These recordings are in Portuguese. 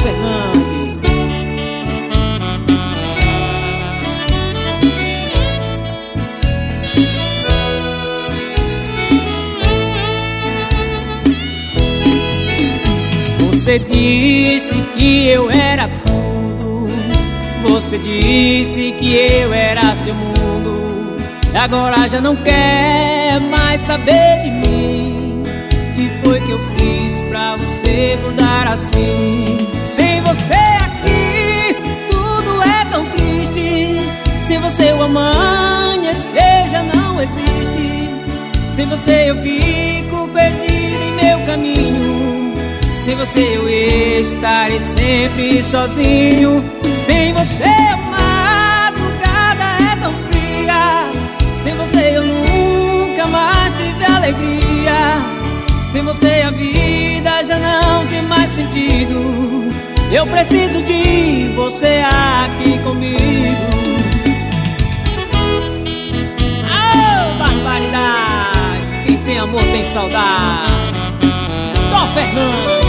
Fernandes. Você disse que eu era tudo, você disse que eu era seu mundo, e agora já não quer mais saber de mim. Que foi que eu fiz pra você mudar assim? Sem você aqui, tudo é tão triste. Sem você o amanhecer já não existe. Sem você eu fico perdido em meu caminho. Sem você eu estarei sempre sozinho. Sem você a madrugada é tão fria. Sem você eu nunca mais tive alegria. Sem você a vida já não tem mais sentido. Eu preciso de você aqui comigo. Oh, barbaridade! Quem tem amor tem saudade. Tó Fernandes.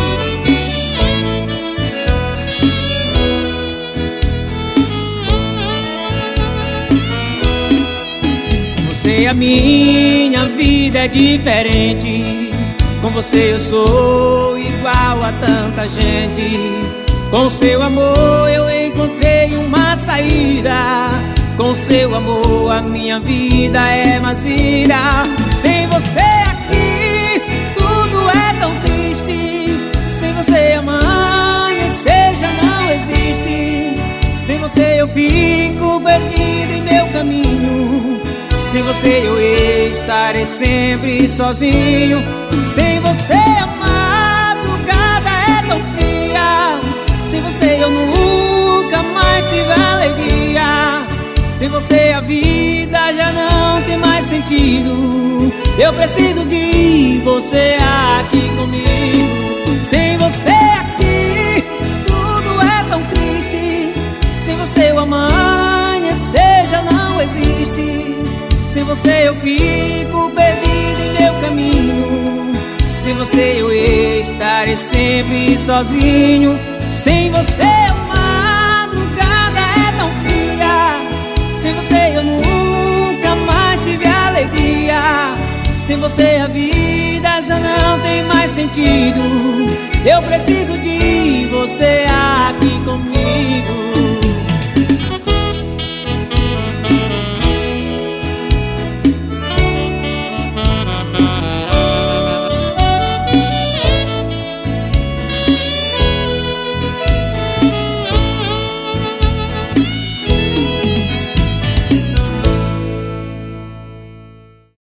Você, a minha vida é diferente. Com você eu sou igual a tanta gente. Com seu amor eu encontrei uma saída. Com seu amor a minha vida é mais vida. Sem você aqui tudo é tão triste. Sem você amanhecer já não existe. Sem você eu fico perdido em meu caminho. Sem você eu estarei sempre sozinho. Sem você a madrugada é tão fria. Sem você eu nunca mais tive alegria. Sem você a vida já não tem mais sentido. Eu preciso de você aqui comigo. Sem você aqui tudo é tão triste. Sem você o amanhecer já não existe. Sem você eu fico perdido em meu caminho. Sem você eu estarei sempre sozinho. Sem você a madrugada é tão fria. Sem você eu nunca mais tive alegria. Sem você a vida já não tem mais sentido. Eu preciso de você aqui comigo.